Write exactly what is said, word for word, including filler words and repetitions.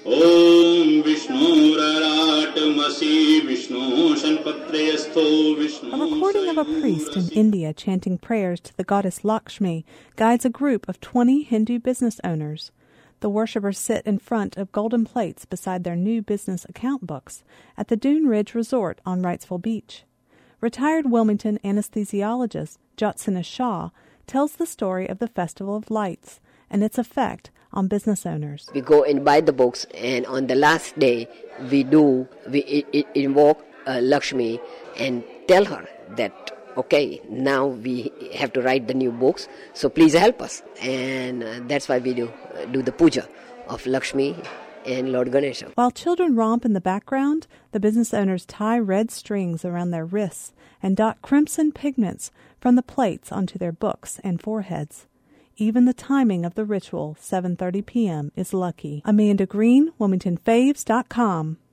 Om Vishnuraratamasi Vishnu Shanpatrayastho Vishnu. A recording of a priest in India chanting prayers to the goddess Lakshmi guides a group of twenty Hindu business owners. The worshippers sit in front of golden plates beside their new business account books at the Dune Ridge Resort on Wrightsville Beach. Retired Wilmington anesthesiologist Jyotsna Shah tells the story of the Festival of Lights and its effect on business owners. We go and buy the books, and on the last day, we do, we I- I invoke uh, Lakshmi and tell her that, okay, now we have to write the new books, so please help us. And uh, that's why we do, uh, do the puja of Lakshmi and Lord Ganesha. While children romp in the background, the business owners tie red strings around their wrists and dot crimson pigments from the plates onto their books and foreheads. Even the timing of the ritual, seven thirty p.m., is lucky. Amanda Green, Wilmington Faves dot com.